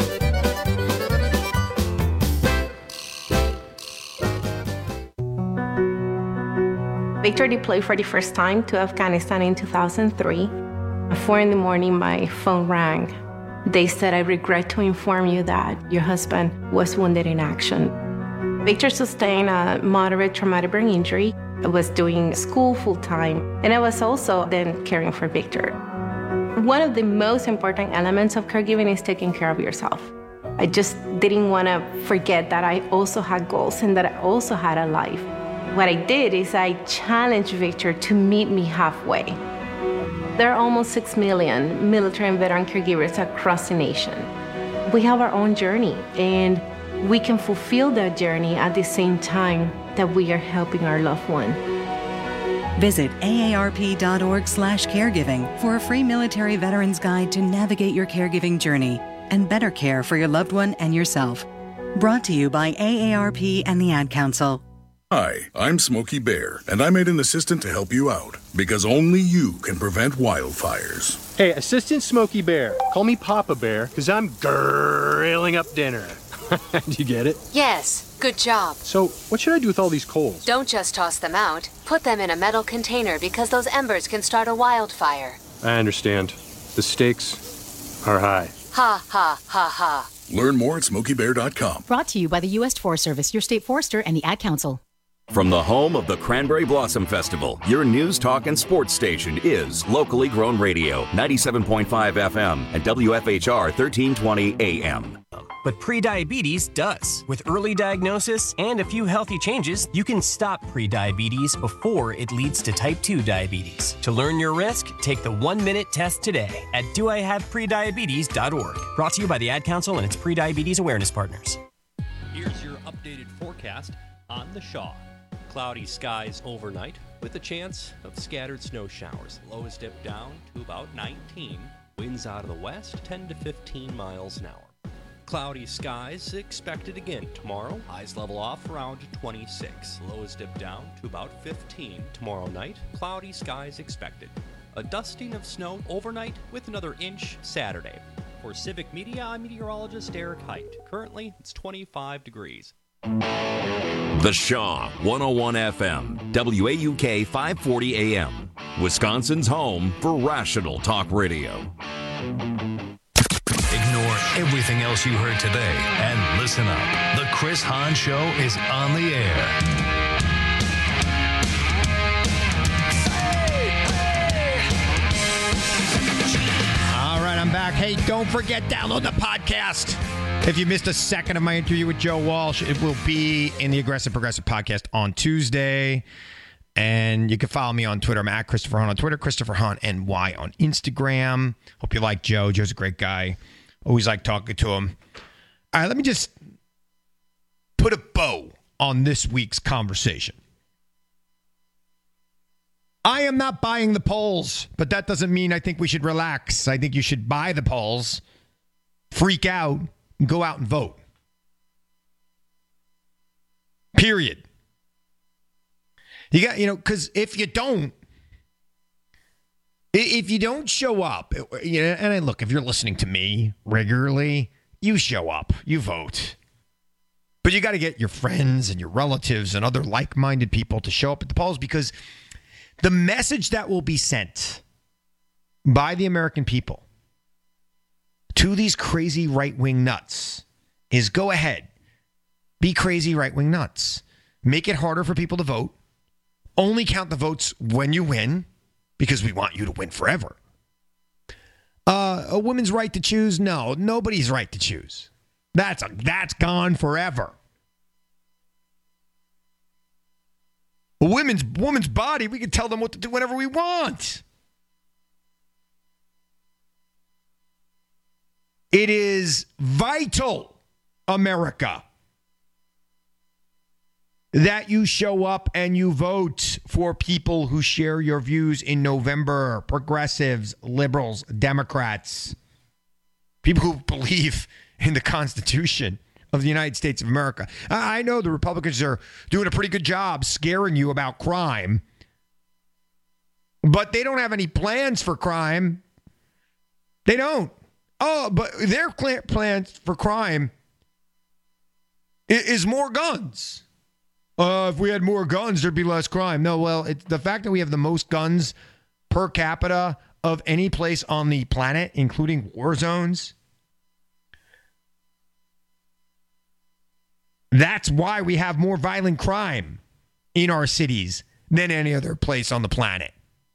Victor deployed for the first time to Afghanistan in two thousand three. At four in the morning, my phone rang. They said, "I regret to inform you that your husband was wounded in action." Victor sustained a moderate traumatic brain injury. I was doing school full-time, and I was also then caring for Victor. One of the most important elements of caregiving is taking care of yourself. I just didn't want to forget that I also had goals and that I also had a life. What I did is I challenged Victor to meet me halfway. There are almost six million military and veteran caregivers across the nation. We have our own journey, and we can fulfill that journey at the same time that we are helping our loved one. Visit A A R P dot org slash caregiving for a free military veterans guide to navigate your caregiving journey and better care for your loved one and yourself. Brought to you by A A R P and the Ad Council. Hi, I'm Smokey Bear, and I made an assistant to help you out. because only you can prevent wildfires. Hey, Assistant Smokey Bear, call me Papa Bear, because I'm grilling up dinner. Do you get it? Yes, good job. So, what should I do with all these coals? Don't just toss them out. Put them in a metal container because those embers can start a wildfire. I understand. The stakes are high. Ha, ha, ha, ha. Learn more at smokey bear dot com. Brought to you by the U S Forest Service, your state forester, and the Ad Council. From the home of the Cranberry Blossom Festival, your news, talk, and sports station is Locally Grown Radio, ninety-seven point five F M and W F H R thirteen twenty A M. But prediabetes does. With early diagnosis and a few healthy changes, you can stop prediabetes before it leads to type two diabetes. To learn your risk, take the one-minute test today at do I have prediabetes dot org. Brought to you by the Ad Council and its prediabetes awareness partners. Here's your updated forecast on the Shaw. Cloudy skies overnight with a chance of scattered snow showers. Lows dip down to about nineteen. Winds out of the west ten to fifteen miles an hour. Cloudy skies expected again tomorrow. Highs level off around twenty-six. Lows dip down to about fifteen. Tomorrow night, cloudy skies expected. A dusting of snow overnight with another inch Saturday. For Civic Media, I'm meteorologist Eric Height. Currently, it's twenty-five degrees. The Shaw, one oh one F M, W A U K five forty A M, Wisconsin's home for rational talk radio. Ignore everything else you heard today and listen up. The Chris Hahn Show is on the air. All right, I'm back. Hey, don't forget, download the podcast. If you missed a second of my interview with Joe Walsh, it will be in the Aggressive Progressive podcast on Tuesday. And you can follow me on Twitter. I'm at Christopher Hahn on Twitter, Christopher Hahn N Y on Instagram. Hope you like Joe. Joe's a great guy. Always like talking to him. All right, let me just put a bow on this week's conversation. I am not buying the polls, but that doesn't mean I think we should relax. I think you should buy the polls, freak out, and go out and vote. Period. You got, you know, because if you don't, if you don't show up, you know, and look, if you're listening to me regularly, you show up, you vote. But you got to get your friends and your relatives and other like-minded people to show up at the polls, because the message that will be sent by the American people to these crazy right-wing nuts is go ahead, be crazy right-wing nuts. Make it harder for people to vote. Only count the votes when you win, because we want you to win forever. Uh, a woman's right to choose? No, nobody's right to choose. That's a, that's gone forever. A women's woman's body, we can tell them what to do whenever we want. It is vital, America, that you show up and you vote for people who share your views in November. Progressives, liberals, Democrats, people who believe in the Constitution of the United States of America. I know the Republicans are doing a pretty good job scaring you about crime, but they don't have any plans for crime. They don't. Oh, but their plans for crime is more guns. Uh, if we had more guns, there'd be less crime. No, well, it's the fact that we have the most guns per capita of any place on the planet, including war zones. That's why we have more violent crime in our cities than any other place on the planet.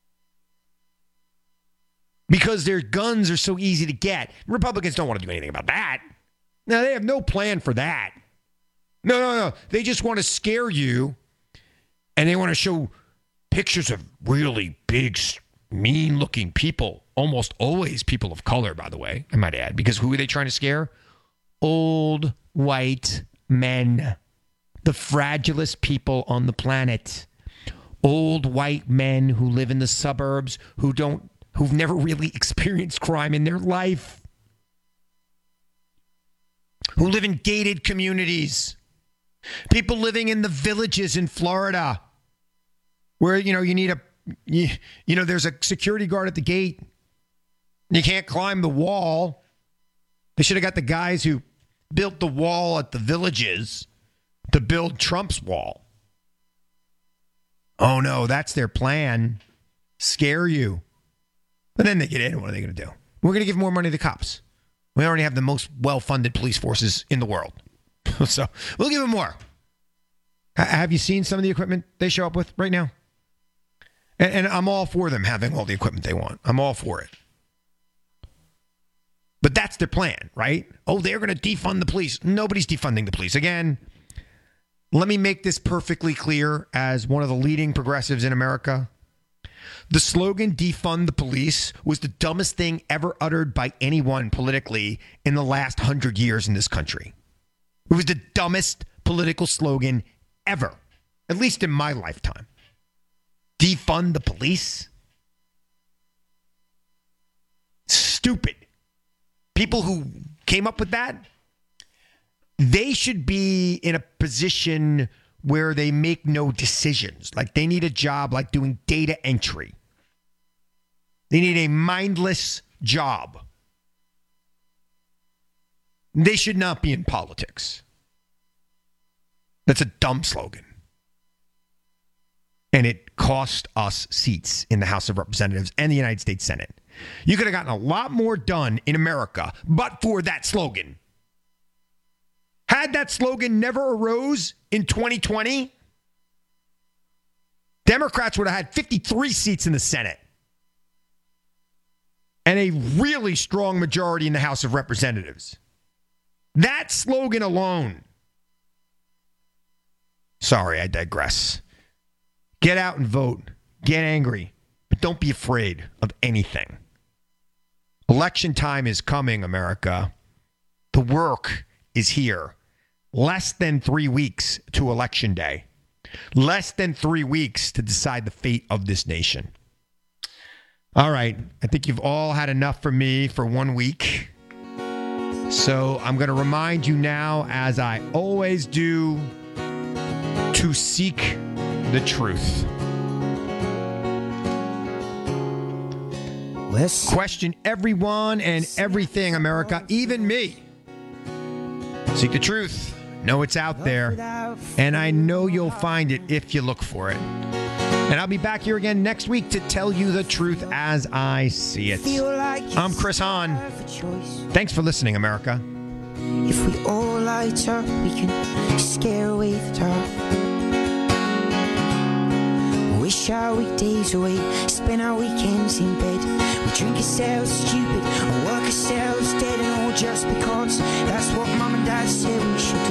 Because their guns are so easy to get. Republicans don't want to do anything about that. No, they have no plan for that. No, no, no. They just want to scare you, and they want to show pictures of really big, mean-looking people. Almost always people of color, by the way, I might add. Because who are they trying to scare? Old, white men. The fragilest people on the planet. Old, white men who live in the suburbs, who don't, who've never really experienced crime in their life. Who live in gated communities. People living in the villages in Florida where, you know, you need a you, you know, there's a security guard at the gate. You can't climb the wall. They should have got the guys who built the wall at the Villages to build Trump's wall. Oh, no, that's their plan. Scare you. But then they get in. What are they going to do? We're going to give more money to the cops. We already have the most well-funded police forces in the world. So we'll give them more. H- have you seen some of the equipment they show up with right now? And, and I'm all for them having all the equipment they want. I'm all for it. But that's their plan, right? Oh, they're going to defund the police. Nobody's defunding the police. Again, let me make this perfectly clear as one of the leading progressives in America. The slogan, defund the police, was the dumbest thing ever uttered by anyone politically in the last hundred years in this country. It was the dumbest political slogan ever, at least in my lifetime. Defund the police? Stupid. People who came up with that, they should be in a position where they make no decisions. Like they need a job like doing data entry. They need a mindless job. They should not be in politics. That's a dumb slogan. And it cost us seats in the House of Representatives and the United States Senate. You could have gotten a lot more done in America, but for that slogan. Had that slogan never arose in twenty twenty, Democrats would have had fifty-three seats in the Senate and a really strong majority in the House of Representatives. That slogan alone. Sorry, I digress. Get out and vote. Get angry. But don't be afraid of anything. Election time is coming, America. The work is here. Less than three weeks to Election Day. Less than three weeks to decide the fate of this nation. All right. I think you've all had enough from me for one week. So I'm going to remind you now, as I always do, to seek the truth. Let's question everyone and everything, America, even me. Seek the truth. Know it's out there. And I know you'll find it if you look for it. And I'll be back here again next week to tell you the truth as I see it. I'm Chris Hahn. Thanks for listening, America. If we all light up, we can scare away the dark. Wish our weekdays away, spend our weekends in bed. We drink ourselves stupid, or work ourselves dead, and all just because that's what mom and dad said we should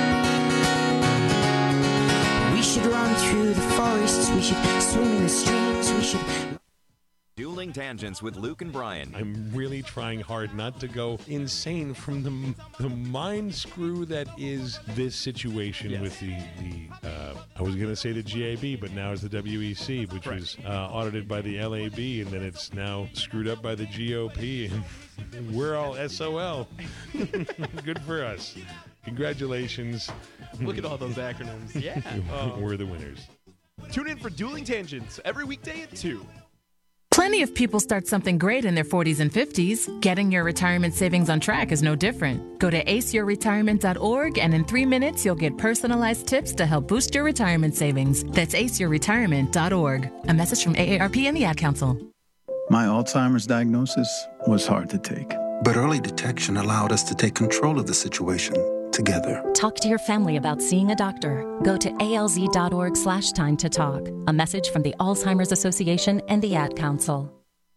do. We should run through the forests, we should swim in the streams, we should... Dueling Tangents with Luke and Brian. I'm really trying hard not to go insane from the the mind screw that is this situation yes. with the, the uh, I was going to say the G A B, but now it's the W E C, which right. was uh, audited by the L A B, and then it's now screwed up by the G O P, and we're all S O L. Good for us. Congratulations. Look at all those acronyms. Yeah. Oh. We're the winners. Tune in for Dueling Tangents every weekday at two. Plenty of people start something great in their forties and fifties. Getting your retirement savings on track is no different. Go to ace your retirement dot org, and in three minutes, you'll get personalized tips to help boost your retirement savings. That's ace your retirement dot org. A message from A A R P and the Ad Council. My Alzheimer's diagnosis was hard to take. But early detection allowed us to take control of the situation together. Talk to your family about seeing a doctor. Go to A L Z dot org slash time to talk. A message from the Alzheimer's Association and the Ad Council.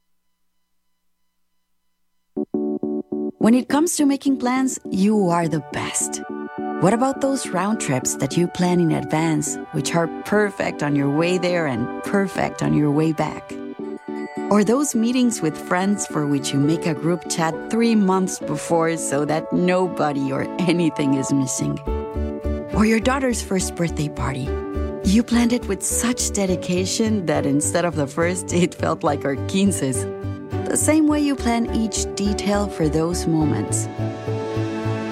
When it comes to making plans, you are the best. What about those round trips that you plan in advance, which are perfect on your way there and perfect on your way back? Or those meetings with friends for which you make a group chat three months before so that nobody or anything is missing. Or your daughter's first birthday party. You planned it with such dedication that instead of the first, it felt like our quinces. The same way you plan each detail for those moments.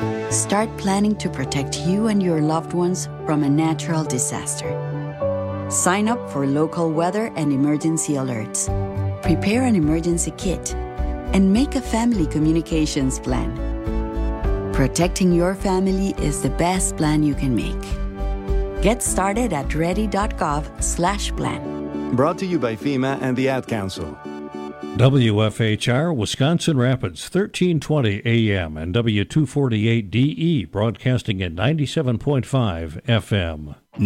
Start planning to protect you and your loved ones from a natural disaster. Sign up for local weather and emergency alerts. Prepare an emergency kit and make a family communications plan. Protecting your family is the best plan you can make. Get started at ready.gov slash plan. Brought to you by FEMA and the Ad Council. W F H R, Wisconsin Rapids, thirteen twenty A M and W two forty-eight D E, broadcasting at ninety-seven point five F M.